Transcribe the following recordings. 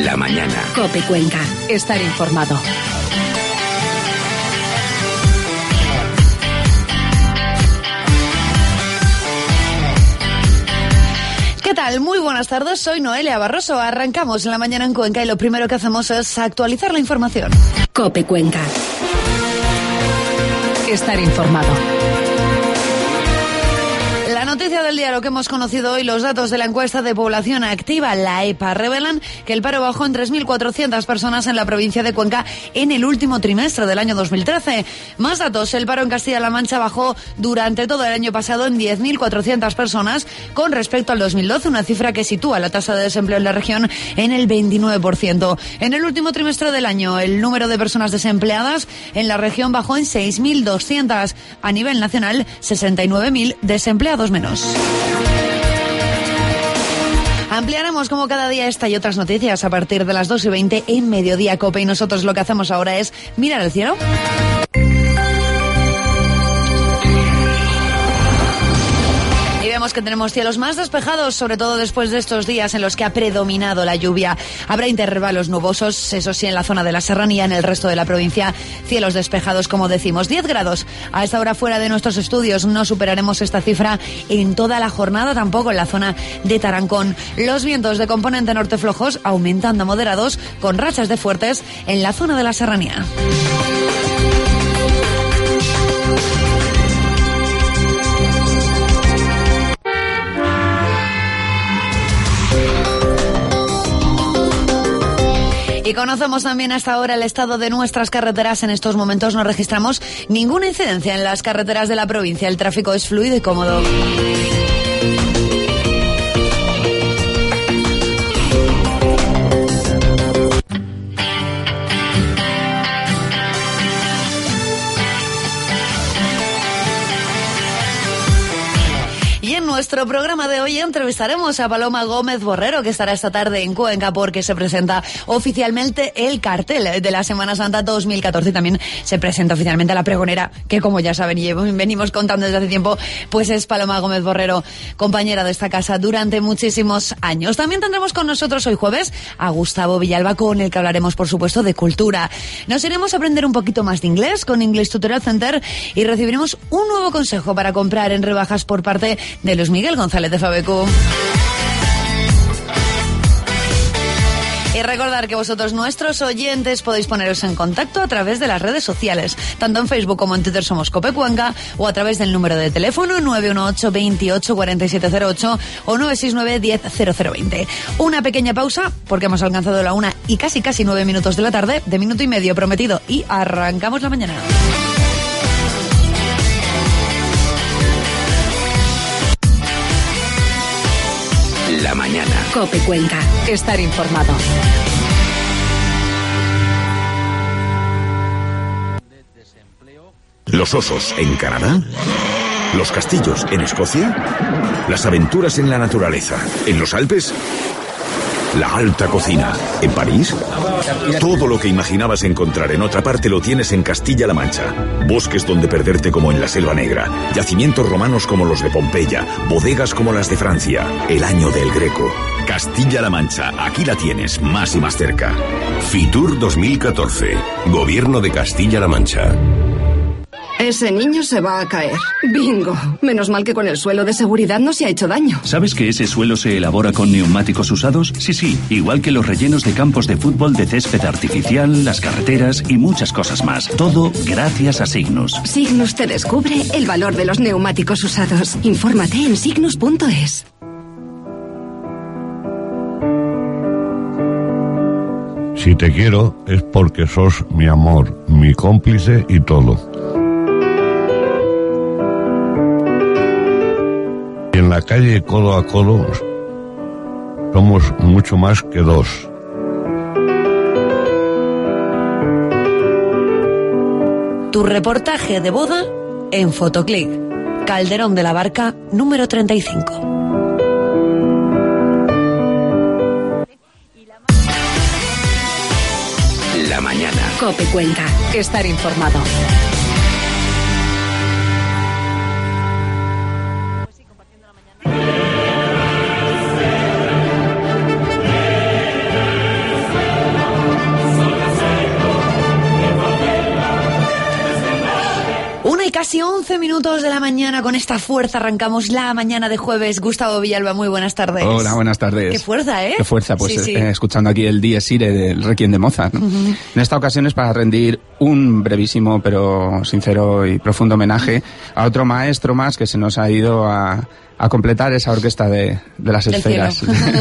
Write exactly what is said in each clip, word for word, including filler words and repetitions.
La mañana. COPE Cuenca. Estar informado. ¿Qué tal? Muy buenas tardes, soy Noelia Barroso. Arrancamos La mañana en Cuenca y lo primero que hacemos es actualizar la información. COPE Cuenca. Estar informado. La noticia del día, lo que hemos conocido hoy, los datos de la encuesta de población activa, la EPA, revelan que el paro bajó en tres mil cuatrocientas personas en la provincia de Cuenca en el último trimestre del año dos mil trece. Más datos, el paro en Castilla-La Mancha bajó durante todo el año pasado en diez mil cuatrocientas personas con respecto al dos mil doce, una cifra que sitúa la tasa de desempleo en la región en el veintinueve por ciento. En el último trimestre del año, el número de personas desempleadas en la región bajó en seis mil doscientas. A nivel nacional, sesenta y nueve mil desempleados menos. Ampliaremos como cada día esta y otras noticias a partir de las dos y veinte en Mediodía COPE, y nosotros lo que hacemos ahora es mirar al cielo. Vemos que tenemos cielos más despejados, sobre todo después de estos días en los que ha predominado la lluvia. Habrá intervalos nubosos, eso sí, en la zona de la serranía, en el resto de la provincia, cielos despejados, como decimos. diez grados a esta hora fuera de nuestros estudios. No superaremos esta cifra en toda la jornada, tampoco en la zona de Tarancón. Los vientos de componente norte flojos aumentando a moderados, con rachas de fuertes en la zona de la serranía. Y conocemos también hasta ahora el estado de nuestras carreteras. En estos momentos no registramos ninguna incidencia en las carreteras de la provincia. El tráfico es fluido y cómodo. En nuestro programa de hoy entrevistaremos a Paloma Gómez Borrero, que estará esta tarde en Cuenca porque se presenta oficialmente el cartel de la Semana Santa dos mil catorce y también se presenta oficialmente la pregonera, que como ya saben y venimos contando desde hace tiempo, pues es Paloma Gómez Borrero, compañera de esta casa durante muchísimos años. También tendremos con nosotros hoy jueves a Gustavo Villalba, con el que hablaremos por supuesto de cultura. Nos iremos a aprender un poquito más de inglés con English Tutorial Center y recibiremos un nuevo consejo para comprar en rebajas por parte de Luis Miguel González de Fabecu. Y recordar que vosotros, nuestros oyentes, podéis poneros en contacto a través de las redes sociales. Tanto en Facebook como en Twitter somos COPE Cuenca, o a través del número de teléfono nueve uno ocho, veintiocho, cuarenta y siete cero ocho o nueve seis nueve, diez, cero cero veinte. Una pequeña pausa, porque hemos alcanzado la una y casi casi nueve minutos de la tarde, de minuto y medio prometido, y arrancamos la mañana. La mañana. COPE Cuenca. Estar informado. ¿Los osos en Canadá? ¿Los castillos en Escocia? ¿Las aventuras en la naturaleza en los Alpes? ¿La alta cocina en París? Todo lo que imaginabas encontrar en otra parte lo tienes en Castilla-La Mancha. Bosques donde perderte como en la Selva Negra, yacimientos romanos como los de Pompeya, bodegas como las de Francia, el año del Greco. Castilla-La Mancha, aquí la tienes, más y más cerca. Fitur dos mil catorce, Gobierno de Castilla-La Mancha. Ese niño se va a caer. Bingo. Menos mal que con el suelo de seguridad no se ha hecho daño. ¿Sabes que ese suelo se elabora con neumáticos usados? Sí, sí, igual que los rellenos de campos de fútbol de césped artificial, las carreteras y muchas cosas más. Todo gracias a Signus. Signus te descubre el valor de los neumáticos usados. Infórmate en signus punto es. Si te quiero es porque sos mi amor, mi cómplice y todo. Y en la calle codo a codo somos mucho más que dos. Tu reportaje de boda en Fotoclick. Calderón de la Barca, número treinta y cinco. La mañana. COPE Cuenca. Estar informado. casi once minutos de la mañana, con esta fuerza arrancamos la mañana de jueves. Gustavo Villalba, muy buenas tardes. Hola, buenas tardes. Qué fuerza, ¿eh? Qué fuerza, pues sí, sí. Eh, escuchando aquí el Dies Irae del Requiem de Mozart, ¿no? Uh-huh. En esta ocasión es para rendir un brevísimo pero sincero y profundo homenaje a otro maestro más que se nos ha ido a, a completar esa orquesta de, de las del esferas.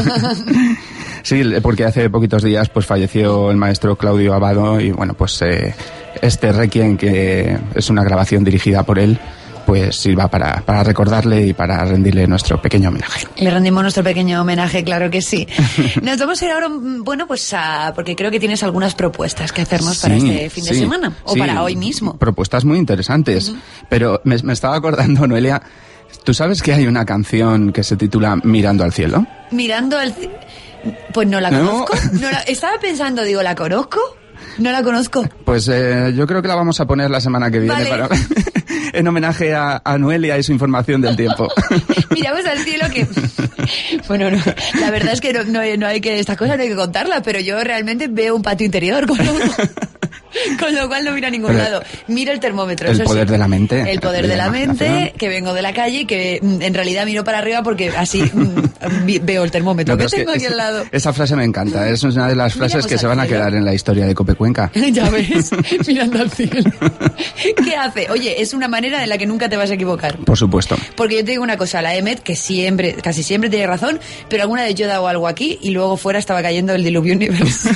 Sí, porque hace poquitos días pues falleció el maestro Claudio Abbado y bueno, pues eh, este Requiem, que es una grabación dirigida por él, pues sirva para, para recordarle y para rendirle nuestro pequeño homenaje. Le rendimos nuestro pequeño homenaje, claro que sí. Nos vamos a ir ahora, bueno, pues a, porque creo que tienes algunas propuestas que hacernos sí, para este fin sí, de semana, o sí, para hoy mismo. Propuestas muy interesantes, uh-huh. Pero me, me estaba acordando, Noelia, ¿tú sabes que hay una canción que se titula Mirando al cielo? Mirando al cielo... Pues no la conozco. No. No la... Estaba pensando, digo, ¿la conozco? No la conozco. Pues eh, yo creo que la vamos a poner la semana que viene, vale. Para... en homenaje a, a Noelia y su información del tiempo. Miramos al cielo que... Bueno, no, la verdad es que no, no, no hay que... Estas cosas no hay que contarlas, pero yo realmente veo un patio interior con, con lo cual no miro a ningún pero lado. Miro el termómetro. El eso poder sí. de la mente. El poder de la mente, que vengo de la calle y que en realidad miro para arriba porque así veo el termómetro no, que tengo que aquí al lado. Esa frase me encanta. Es una de las frases Miramos que se van cielo. a quedar en la historia de Cope Cuenca. Ya ves, mirando al cielo. ¿Qué hace? Oye, es una manera en la que nunca te vas a equivocar. Por supuesto. Porque yo te digo una cosa, la E M E T, que siempre, casi siempre tiene razón, pero alguna vez yo he dado algo aquí y luego fuera estaba cayendo el diluvio universo.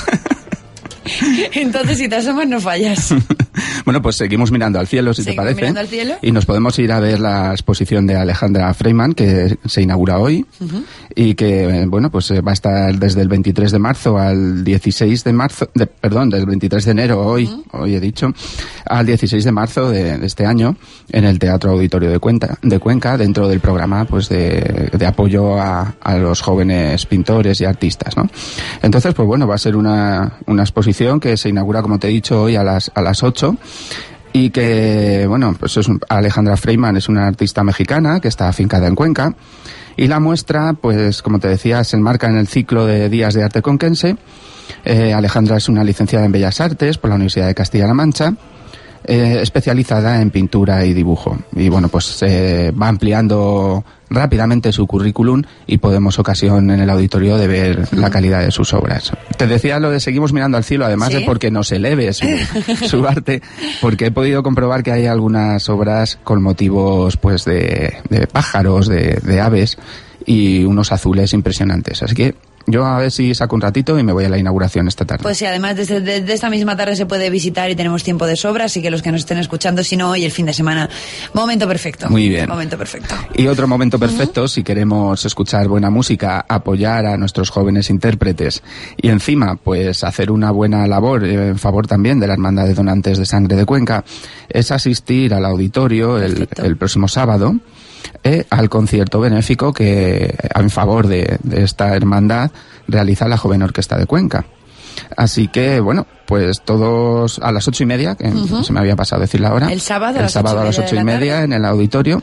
Entonces, si te asomas, no fallas. Bueno, pues seguimos mirando al cielo, si seguimos te parece. Mirando al cielo. Y nos podemos ir a ver la exposición de Alejandra Freiman, que se inaugura hoy, uh-huh. Y que, bueno, pues va a estar desde el veintitrés de marzo al dieciséis de marzo, de, perdón, del veintitrés de enero, hoy, uh-huh. hoy he dicho, al dieciséis de marzo de, de este año, en el Teatro Auditorio de Cuenca, de Cuenca, dentro del programa, pues, de, de apoyo a, a los jóvenes pintores y artistas, ¿no? Entonces, pues bueno, va a ser una, una exposición que se inaugura, como te he dicho, hoy a las, a las ocho. Y que, bueno, pues es un, Alejandra Freiman es una artista mexicana que está afincada en Cuenca. Y la muestra, pues, como te decía, se enmarca en el ciclo de Días de Arte Conquense. Eh, Alejandra es una licenciada en Bellas Artes por la Universidad de Castilla-La Mancha, eh, especializada en pintura y dibujo. Y bueno, pues eh, va ampliando rápidamente su currículum y podemos ocasión en el auditorio de ver uh-huh. la calidad de sus obras. Te decía lo de seguimos mirando al cielo, además ¿Sí? de porque nos eleve su, su arte, porque he podido comprobar que hay algunas obras con motivos pues de, de pájaros, de, de aves y unos azules impresionantes. Así que yo a ver si saco un ratito y me voy a la inauguración esta tarde. Pues sí, además desde de, de esta misma tarde se puede visitar y tenemos tiempo de sobra, así que los que nos estén escuchando, si no hoy, el fin de semana, momento perfecto. Muy bien. Momento perfecto. Y otro momento perfecto, uh-huh. si queremos escuchar buena música, apoyar a nuestros jóvenes intérpretes y encima, pues hacer una buena labor en favor también de la Hermandad de Donantes de Sangre de Cuenca, es asistir al auditorio el, el próximo sábado, Eh, al concierto benéfico que en favor de, de esta hermandad realiza la Joven Orquesta de Cuenca. Así que, bueno, pues todos a las ocho y media, que uh-huh. se me había pasado decir la hora. El sábado, el a, sábado a las ocho y media en el auditorio.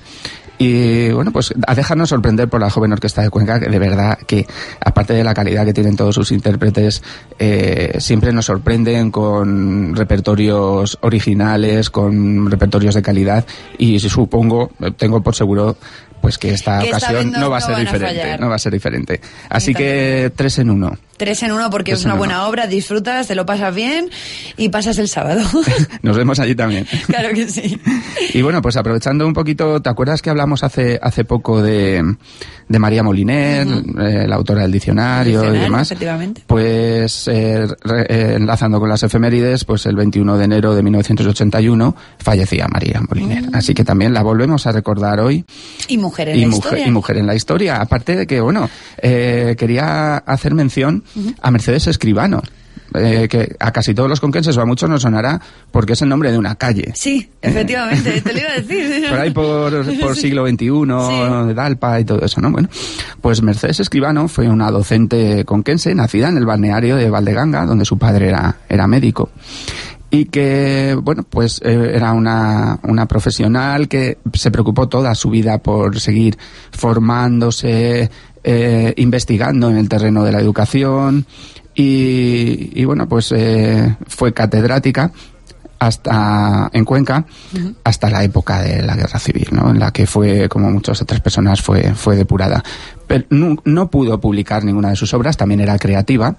Y bueno, pues a dejarnos sorprender por la Joven Orquesta de Cuenca, que de verdad que, aparte de la calidad que tienen todos sus intérpretes, eh, siempre nos sorprenden con repertorios originales, con repertorios de calidad, y supongo, tengo por seguro, pues que esta que ocasión esta no va a no ser diferente, no va a ser diferente. Así que tres en uno. Tres en uno porque es una buena obra, disfrutas, te lo pasas bien y pasas el sábado. Nos vemos allí también. Claro que sí. Y bueno, pues aprovechando un poquito, ¿te acuerdas que hablamos hace hace poco de, de María Moliner, uh-huh. eh, la autora del diccionario, diccionario y demás? Efectivamente. Pues eh, re, eh, enlazando con las efemérides, pues el veintiuno de enero de mil novecientos ochenta y uno fallecía María Moliner. Uh-huh. Así que también la volvemos a recordar hoy. Y mujer en y la mujer, historia. Y mujer en la historia. Aparte de que, bueno, eh, quería hacer mención uh-huh. a Mercedes Escribano. Eh, que a casi todos los conquenses o a muchos nos sonará porque es el nombre de una calle. Sí, efectivamente, te lo iba a decir. Por ahí por, por siglo veintiuno, sí. de Dalpa y todo eso, ¿no? Bueno, pues Mercedes Escribano fue una docente conquense nacida en el balneario de Valdeganga, donde su padre era, era médico. Y que, bueno, pues eh, era una, una profesional que se preocupó toda su vida por seguir formándose, eh, investigando en el terreno de la educación. Y, y bueno, pues eh, fue catedrática hasta en Cuenca uh-huh. hasta la época de la Guerra Civil, ¿no? En la que fue, como muchas otras personas, fue, fue depurada. Pero no, no pudo publicar ninguna de sus obras, también era creativa.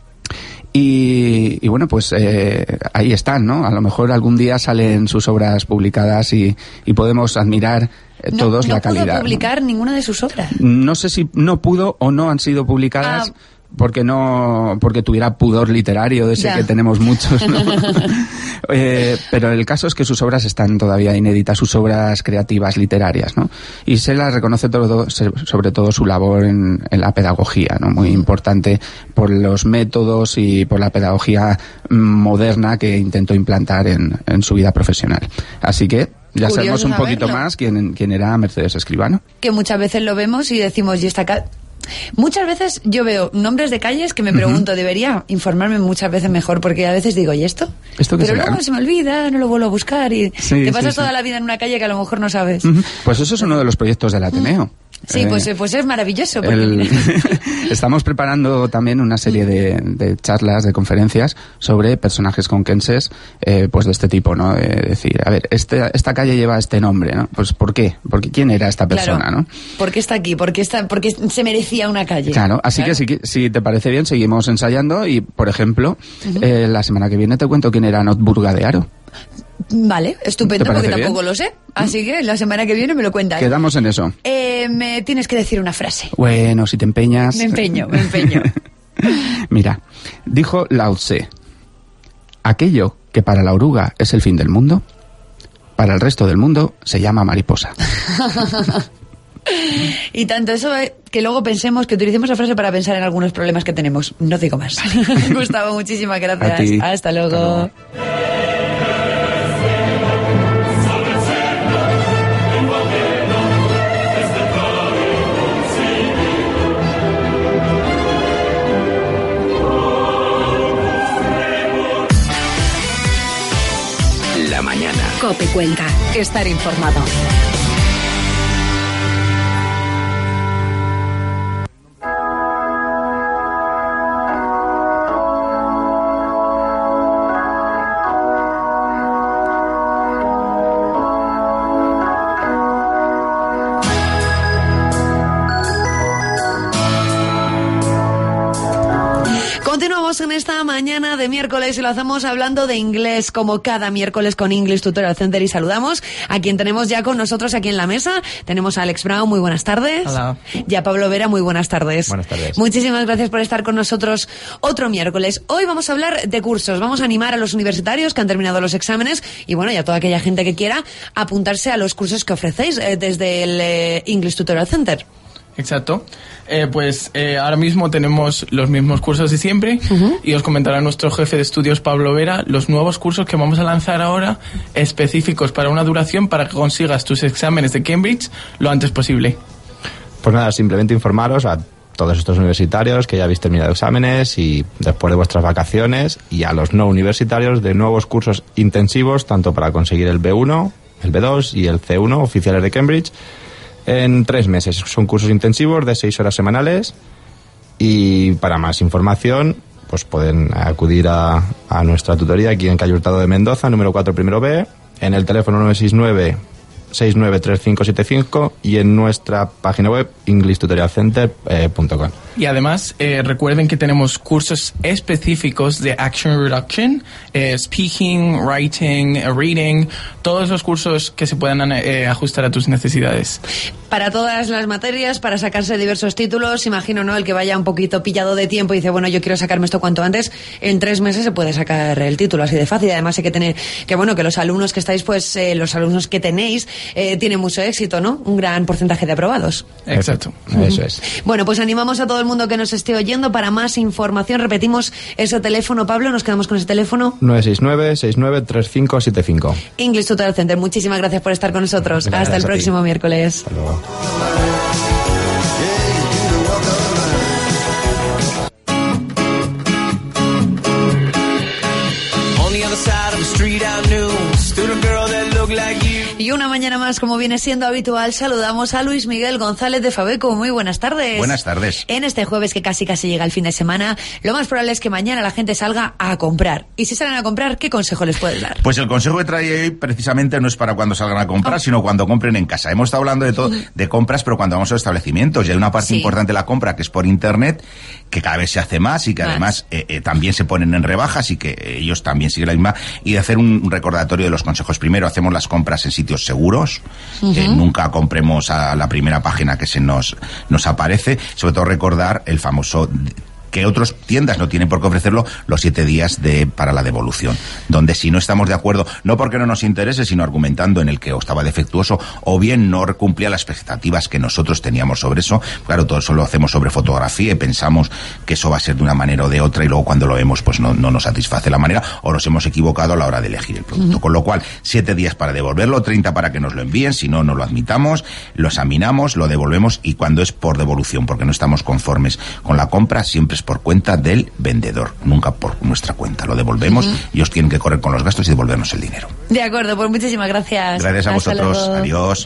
Y, y bueno, pues eh, ahí están, ¿no? A lo mejor algún día salen sus obras publicadas y, y podemos admirar eh, no, todos no la calidad. No pudo publicar, ¿no?, ninguna de sus obras. No sé si no pudo o no han sido publicadas. Ah. Porque no, porque tuviera pudor literario de ese ya. que tenemos muchos, ¿no? eh, pero el caso es que sus obras están todavía inéditas, sus obras creativas literarias, ¿no? Y se las reconoce todo, sobre todo su labor en, en la pedagogía, ¿no? Muy importante por los métodos y por la pedagogía moderna que intentó implantar en, en su vida profesional. Así que ya Curioso sabemos un poquito saberlo. más quién, quién era Mercedes Escribano. Que muchas veces lo vemos y decimos, y esta ca- Muchas veces yo veo nombres de calles que me pregunto, uh-huh. debería informarme muchas veces mejor, porque a veces digo, ¿y esto? ¿Esto qué Pero será? luego se me olvida, no lo vuelvo a buscar y sí, te pasas sí, toda sí. la vida en una calle que a lo mejor no sabes. Uh-huh. Pues eso es uno de los proyectos del Ateneo. Uh-huh. Sí, eh, pues, pues es maravilloso. Porque... El... Estamos preparando también una serie de, de charlas, de conferencias sobre personajes conquenses, eh, pues de este tipo, ¿no? De decir, a ver, este, esta calle lleva este nombre, ¿no? Pues ¿por qué? Porque ¿quién era esta persona, claro. no? ¿Por qué está aquí? ¿Por qué, está, por qué se merecía una calle? Claro, así claro. que si, si te parece bien, seguimos ensayando y, por ejemplo, uh-huh. eh, la semana que viene te cuento quién era Notburga de Haro. Vale, estupendo, porque bien? tampoco lo sé. Así que la semana que viene me lo cuentas. Quedamos en eso. Eh, me tienes que decir una frase. Bueno, si te empeñas... Me empeño, me empeño. Mira, dijo Lao Tse, aquello que para la oruga es el fin del mundo, para el resto del mundo se llama mariposa. Y tanto eso que luego pensemos, que utilicemos la frase para pensar en algunos problemas que tenemos. No digo más. Gustavo, muchísimas gracias. Hasta luego. Hasta luego. La mañana. COPE Cuenca. Estar informado. Continuamos en esta mañana de miércoles y lo hacemos hablando de inglés, como cada miércoles con English Tutorial Center, y saludamos a quien tenemos ya con nosotros aquí en la mesa. Tenemos a Alex Brown, muy buenas tardes. Hola. Y a Pablo Vera, muy buenas tardes. Buenas tardes. Muchísimas gracias por estar con nosotros otro miércoles. Hoy vamos a hablar de cursos, vamos a animar a los universitarios que han terminado los exámenes y bueno, y a toda aquella gente que quiera apuntarse a los cursos que ofrecéis eh, desde el eh, English Tutorial Center. Exacto. Eh, pues eh, ahora mismo tenemos los mismos cursos de siempre uh-huh. y os comentará nuestro jefe de estudios, Pablo Vera, los nuevos cursos que vamos a lanzar ahora, específicos para una duración para que consigas tus exámenes de Cambridge lo antes posible. Pues nada, simplemente informaros a todos estos universitarios que ya habéis terminado exámenes y después de vuestras vacaciones, y a los no universitarios de nuevos cursos intensivos, tanto para conseguir el B uno, el B dos y el C uno oficiales de Cambridge, en tres meses. Son cursos intensivos de seis horas semanales, y para más información pues pueden acudir a, a nuestra tutoría aquí en calle Hurtado de Mendoza, número cuatro, primero B, en el teléfono nueve seis nueve, seis nueve tres cinco siete cinco y en nuestra página web english tutorial center punto com. Y además, eh, recuerden que tenemos cursos específicos de Action Reduction, eh, Speaking, Writing, eh, Reading, todos los cursos que se puedan eh, ajustar a tus necesidades. Para todas las materias, para sacarse diversos títulos, imagino, ¿no? El que vaya un poquito pillado de tiempo y dice, bueno, yo quiero sacarme esto cuanto antes, en tres meses se puede sacar el título, así de fácil. Además hay que tener, que bueno, que los alumnos que estáis, pues, eh, los alumnos que tenéis, eh, tienen mucho éxito, ¿no? Un gran porcentaje de aprobados. Exacto. Eso es. Bueno, pues animamos a todo el mundo que nos esté oyendo. Para más información, repetimos ese teléfono, Pablo, nos quedamos con ese teléfono. nueve seis nueve, seis nueve tres cinco siete cinco. English Tutorial Center, muchísimas gracias por estar con nosotros. Gracias. Hasta el próximo ti. miércoles. Hasta luego. Y Y una mañana más, como viene siendo habitual, saludamos a Luis Miguel González de Fabeco. Muy buenas tardes. Buenas tardes. En este jueves que casi casi llega el fin de semana, lo más probable es que mañana la gente salga a comprar. Y si salen a comprar, ¿qué consejo les puedes dar? Pues el consejo que trae hoy precisamente no es para cuando salgan a comprar, oh. sino cuando compren en casa. Hemos estado hablando de todo, de compras, pero cuando vamos a los establecimientos. Y hay una parte sí. importante de la compra que es por internet, que cada vez se hace más y que más. además eh, eh, también se ponen en rebajas y que eh, ellos también siguen la misma. Y de hacer un recordatorio de los consejos. Primero, hacemos las compras en sitios seguros. Uh-huh. Eh, nunca compremos a la primera página que se nos, nos aparece. Sobre todo recordar el famoso... que otras tiendas no tienen por qué ofrecerlo, los siete días de para la devolución, donde si no estamos de acuerdo, no porque no nos interese, sino argumentando en el que o estaba defectuoso o bien no cumplía las expectativas que nosotros teníamos sobre eso. Claro, todo eso lo hacemos sobre fotografía y pensamos que eso va a ser de una manera o de otra y luego cuando lo vemos pues no, no nos satisface la manera o nos hemos equivocado a la hora de elegir el producto. Uh-huh. Con lo cual, siete días para devolverlo, treinta para que nos lo envíen, si no, no lo admitamos, lo examinamos, lo devolvemos y cuando es por devolución, porque no estamos conformes con la compra, siempre es por cuenta del vendedor, nunca por nuestra cuenta. Lo devolvemos uh-huh. y ellos tienen que correr con los gastos y devolvernos el dinero. De acuerdo, pues muchísimas gracias. Gracias a Hasta vosotros. Luego. Adiós.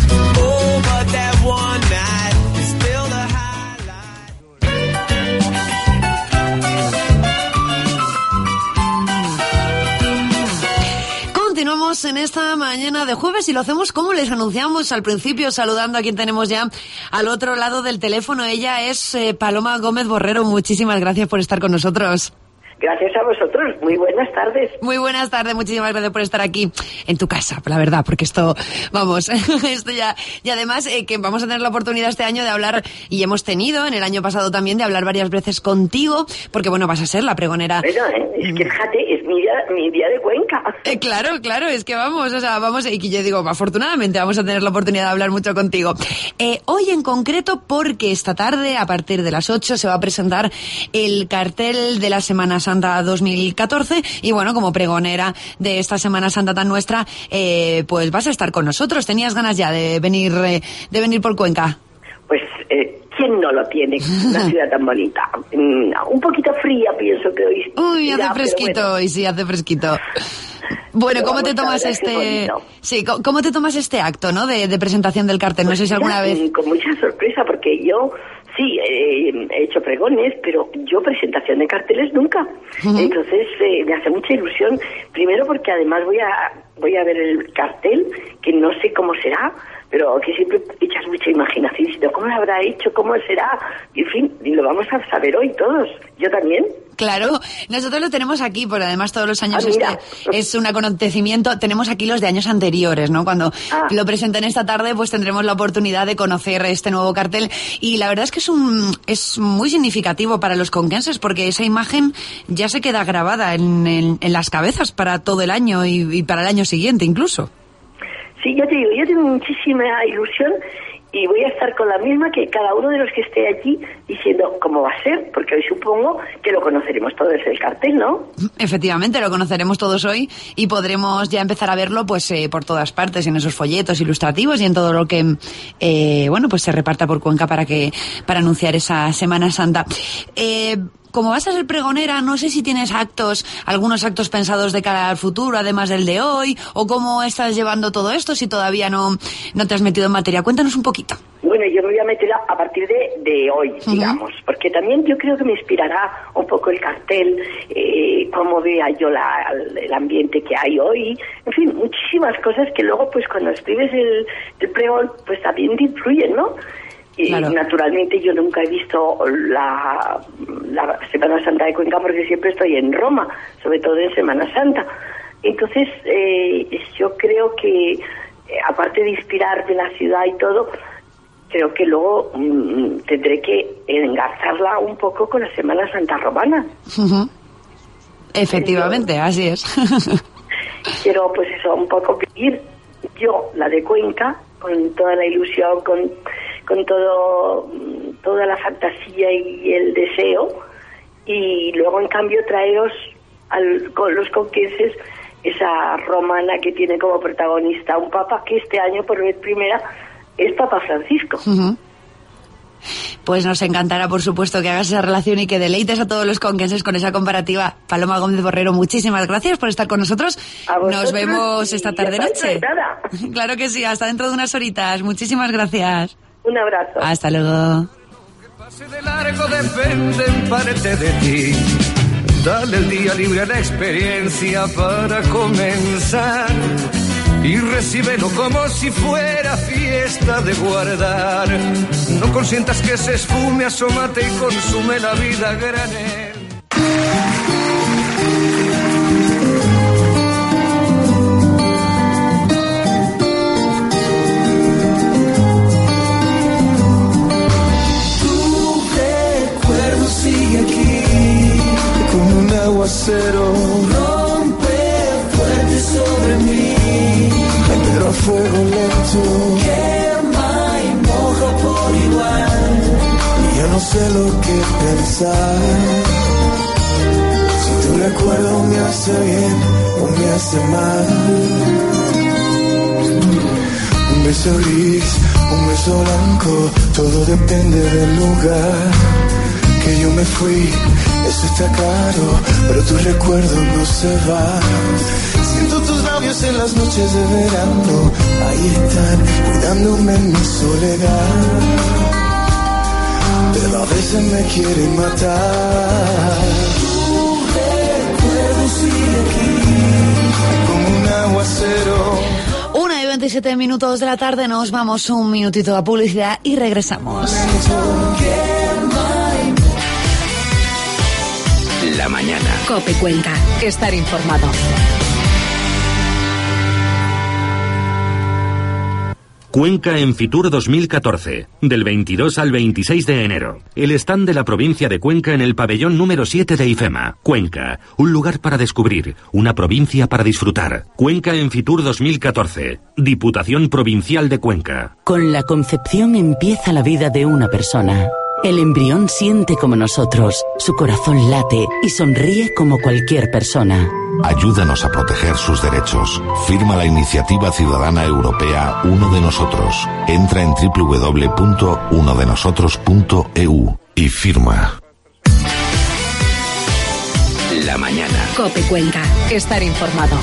Continuamos en esta mañana de jueves y lo hacemos como les anunciamos al principio, saludando a quien tenemos ya al otro lado del teléfono. Ella es eh, Paloma Gómez Borrero. Muchísimas gracias por estar con nosotros. Gracias a vosotros. Muy buenas tardes. Muy buenas tardes. Muchísimas gracias por estar aquí en tu casa, la verdad, porque esto, vamos, esto ya... Y además eh, que vamos a tener la oportunidad este año de hablar, y hemos tenido en el año pasado también, de hablar varias veces contigo, porque bueno, vas a ser la pregonera... Bueno, eh, es que fíjate, es mi día, mi día de Cuenca. Eh, claro, claro, es que vamos, o sea, vamos, y que yo digo, afortunadamente vamos a tener la oportunidad de hablar mucho contigo. Eh, hoy en concreto, porque esta tarde, a partir de las ocho, se va a presentar el cartel de la Semana Santa dos mil catorce y bueno, como pregonera de esta Semana Santa tan nuestra, eh, pues vas a estar con nosotros. ¿Tenías ganas ya de venir eh, de venir por Cuenca? Pues, eh, ¿quién no lo tiene? Una ciudad tan bonita. Mm, un poquito fría, pienso que hoy. Uy, hace ya, fresquito bueno. hoy, sí, hace fresquito. Bueno, pero ¿cómo te tomas este sí, ¿cómo te tomas este acto, ¿no? De, de presentación del cartel? No pues sé si alguna vez. Con mucha sorpresa, porque yo sí eh, he hecho pregones, pero yo presentación de carteles nunca. Uh-huh. Entonces eh, me hace mucha ilusión. Primero porque además voy a voy a ver el cartel, que no sé cómo será, pero que siempre echas mucha imaginación, diciendo cómo lo habrá hecho, cómo será, y en fin, y lo vamos a saber hoy todos. Yo también. Claro, nosotros lo tenemos aquí, porque además todos los años ah, este es un acontecimiento. Tenemos aquí los de años anteriores, ¿no? Cuando ah. lo presenten esta tarde, pues tendremos la oportunidad de conocer este nuevo cartel. Y la verdad es que es un es muy significativo para los conquenses, porque esa imagen ya se queda grabada en, en, en las cabezas para todo el año y, y para el año siguiente incluso. Sí, yo te digo, yo tengo muchísima ilusión y voy a estar con la misma que cada uno de los que esté allí diciendo cómo va a ser, porque hoy supongo que lo conoceremos todos el cartel, ¿no? Efectivamente, lo conoceremos todos hoy y podremos ya empezar a verlo pues eh, por todas partes, en esos folletos ilustrativos y en todo lo que eh, bueno pues se reparta por Cuenca para que para anunciar esa Semana Santa. Eh, Como vas a ser pregonera, no sé si tienes actos, algunos actos pensados de cara al futuro, además del de hoy, o cómo estás llevando todo esto, si todavía no, no te has metido en materia. Cuéntanos un poquito. Bueno, yo me voy a meter a partir de, de hoy, uh-huh. digamos, porque también yo creo que me inspirará un poco el cartel, eh, cómo vea yo la, el ambiente que hay hoy, en fin, muchísimas cosas que luego, pues cuando escribes el, el pregón, pues también te influyen, ¿no? Y claro. naturalmente yo nunca he visto la, la Semana Santa de Cuenca porque siempre estoy en Roma, sobre todo en Semana Santa. Entonces eh, yo creo que, eh, aparte de inspirarme la ciudad y todo, creo que luego mmm, tendré que engarzarla un poco con la Semana Santa romana. Uh-huh. Efectivamente, yo, así es. Quiero pues eso, un poco vivir yo la de Cuenca con toda la ilusión, con con todo toda la fantasía y el deseo, y luego en cambio traeros al, con los conquenses esa romana que tiene como protagonista un papa que este año por vez primera es Papa Francisco. Uh-huh. pues nos encantará, por supuesto, que hagas esa relación y que deleites a todos los conquenses con esa comparativa. Paloma Gómez Borrero, muchísimas gracias por estar con nosotros. Nos vemos esta tarde-noche. Claro que sí, hasta dentro de unas horitas. Muchísimas gracias. Un abrazo. Hasta luego. Pase de largo depende en parte de ti. Dale el día libre a la experiencia para comenzar y recíbelo como si fuera fiesta de guardar. No consientas que se esfume, asómate y consume la vida a granel. Tu recuerdo sigue aquí como un aguacero, rompe fuerte sobre mí, pero a fuego lento, quema y moja por igual, y yo no sé lo que pensar, si tu recuerdo me hace bien o me hace mal. Un beso gris, un beso blanco, todo depende del lugar que yo me fui. Eso está claro, pero tu recuerdo no se va. Siento tus labios en las noches de verano, ahí están, cuidándome en mi soledad. Pero a veces me quieren matar. Tu recuerdo sigue aquí, como un aguacero. Una y veintisiete minutos de la tarde, nos vamos un minutito a publicidad y regresamos. La mañana. COPE Cuenca. Estar informado. Cuenca en Fitur dos mil catorce, del veintidós al veintiséis de enero. El stand de la provincia de Cuenca en el pabellón número siete de IFEMA. Cuenca, un lugar para descubrir, una provincia para disfrutar. Cuenca en Fitur dos mil catorce, Diputación Provincial de Cuenca. Con la concepción empieza la vida de una persona. El embrión siente como nosotros, su corazón late y sonríe como cualquier persona. Ayúdanos a proteger sus derechos. Firma la iniciativa ciudadana europea Uno de Nosotros. Entra en doble u doble u doble u punto uno de nosotros punto e u y firma. La mañana. COPE Cuenca. Estar informado.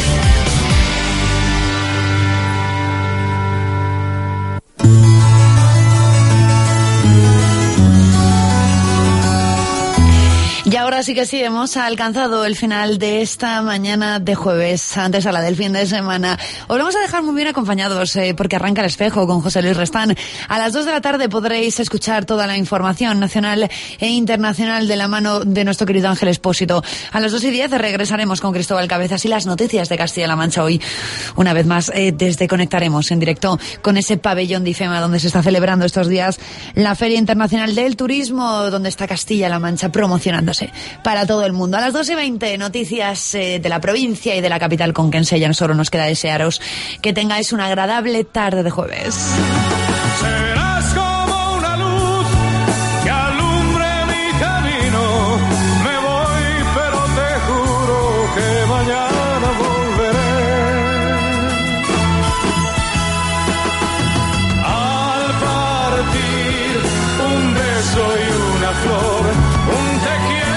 Y ahora sí que sí, hemos alcanzado el final de esta mañana de jueves, antes a la del fin de semana. Os vamos a dejar muy bien acompañados, eh, porque arranca El Espejo con José Luis Restán. A las dos de la tarde podréis escuchar toda la información nacional e internacional de la mano de nuestro querido Ángel Expósito. A las dos y diez regresaremos con Cristóbal Cabezas y las noticias de Castilla-La Mancha. Hoy, una vez más, eh, desde conectaremos en directo con ese pabellón de IFEMA donde se está celebrando estos días la Feria Internacional del Turismo, donde está Castilla-La Mancha promocionándose para todo el mundo. A las dos y veinte, noticias eh, de la provincia y de la capital conquense. Ya solo nos queda desearos que tengáis una agradable tarde de jueves. Serás como una luz que alumbre mi camino. Me voy, pero te juro que mañana volveré. Al partir, un beso y una flor, un te quiero.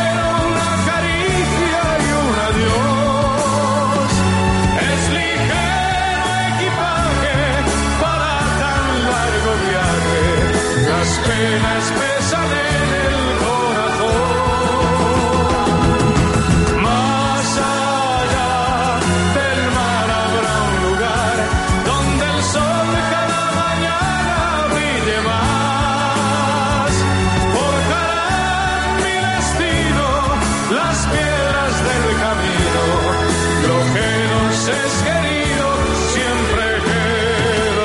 Las penas pesan en el corazón. Más allá del mar habrá un lugar donde el sol cada mañana brille más. Forjarán mi destino las piedras del camino. Lo que nos es querido siempre queda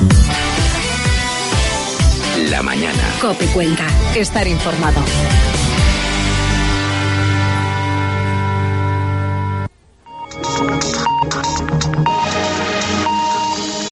atrás. La mañana. COPE Cuenca. Estar informado.